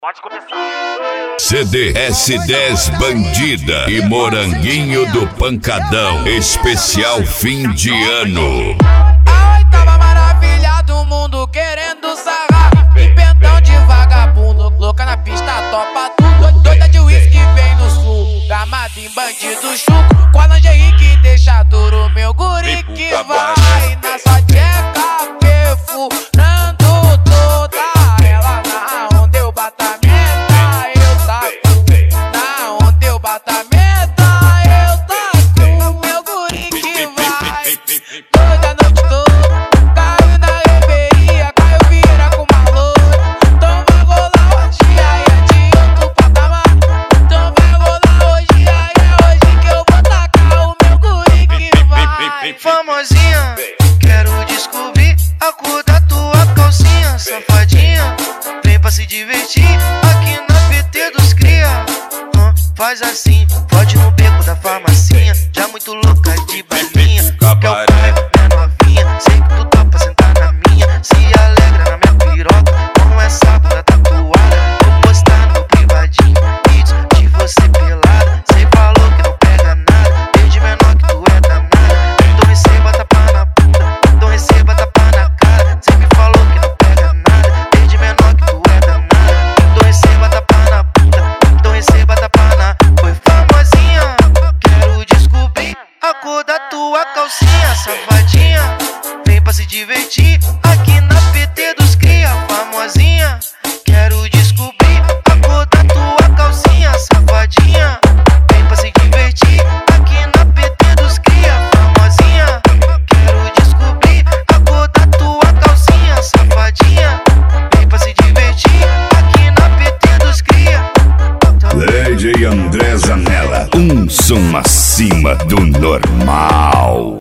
Pode começar. CDS10 Bandida e Moranguinho do Pancadão. Especial fim de ano. A oitava maravilha do mundo querendo sarrar. Pimpentão de vagabundo, louca na pista, topa tudo. Doida de uísque vem no sul, gamado em bandido chuco. Com a lingerie que deixa duro, meu guri que vai na sua tcheca, perfurando toda ela. Na onde eu bato a meta, eu taco. Na onde eu bato a meta, eu taco. Meu guri que vai toda a noite toda. Caiu na reveria, caiu vira com uma loura. Então vai rolar hoje, aí é de outro patamar. Então vai rolar hoje, aí é hoje que eu vou tacar o meu guri que vai. Famosinha, quero descobrir a cor da tua calcinha. Safadinha, vem pra se divertir aqui na PT dos cria. Faz assim, fode no beco da farmacinha. Já muito louca de balinha. Quer o carro, minha novinha. Sei que tu topa sentar na minha. Se alegra na minha piroca com essa bunda tatuada. Vou postar no privadinho vídeos de você pelada. Cê falou que não pega nada, desde menor que tu é danada. Então receba tapa na bunda, então receba tapa na cara. Cê me falou que não pega nada, desde menor que tu é danada. Então receba tapa na bunda, então receba tapa na. Foi famosinha, quero descobrir a cor da tua calcinha. Safadinha, vem pra se divertir aqui na PT dos cria. Famosinha, quero descobrir a cor da tua calcinha. Safadinha, vem pra se divertir aqui na PT dos cria. Famosinha, quero descobrir a cor da tua calcinha. Safadinha, vem pra se divertir aqui na PT dos cria. Lady André Zanella, um som acima do normal.